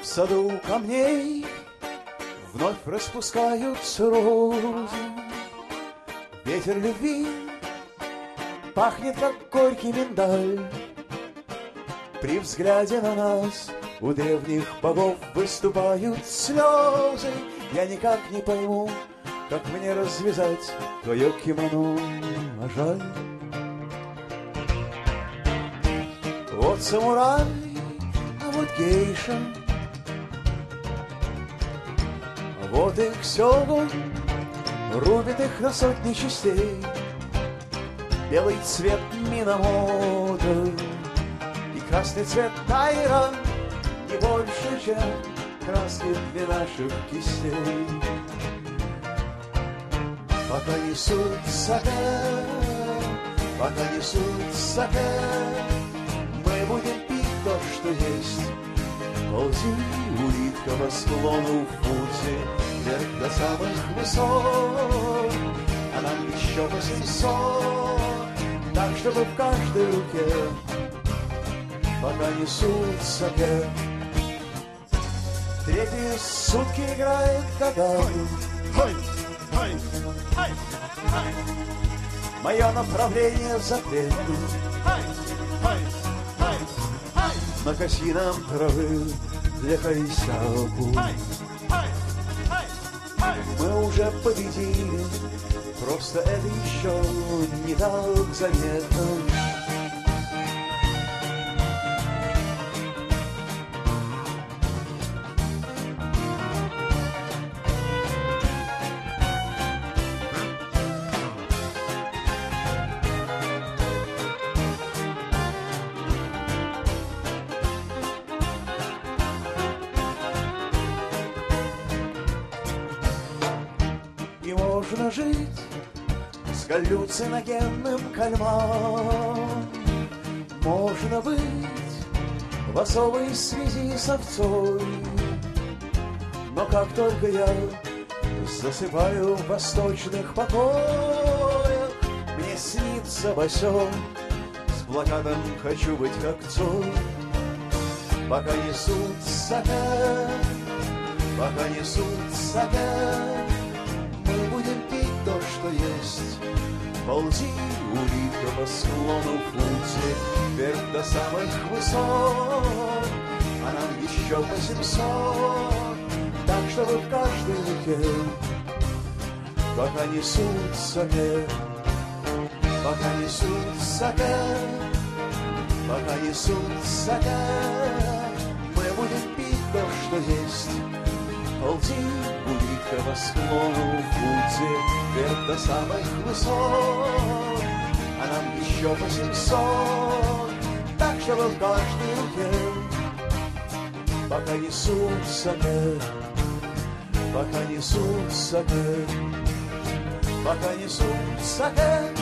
В саду камней вновь распускаются розы. Ветер любви пахнет, как горький миндаль. При взгляде на нас у древних богов выступают слезы. Я никак не пойму, как мне развязать твое кимоно, а жаль. Вот самурай, а вот гейша, вот их сёгун рубит их на сотни частей. Белый цвет Минамото и красный цвет Тайра не больше, чем краски для наших кистей. Пока несут саке, пока несут саке, мы будем пить то, что есть. Ползи, улитка, по склону в пути вверх до самых высот, а нам еще 800, так, чтобы в каждой руке пока несут саке. Третьи сутки играет Кагаю. Мое направление запретно. Накоси нам травы для Хайсяку. Мы уже победили, просто это еще не так заметно. И можно жить с галлюциногенным кальмаром. Можно быть в особой связи с овцой. Но как только я засыпаю в восточных покоях, мне снится босой с плакатом «Хочу быть как Цой». Пока несут саке, пока несут саке, мы будем пить то, что есть. Ползи, улитка, по склону в пути вверх до самых высот, а нам еще 800, так, чтобы в каждой руке пока несут саке, пока несут саке, пока несут саке, мы будем пить то, что есть. Ползи, улитка, по склону в пути вверх до самых высот, а нам еще 800, так, чтобы в каждой руке пока несут саке, пока несут саке, пока несут саке.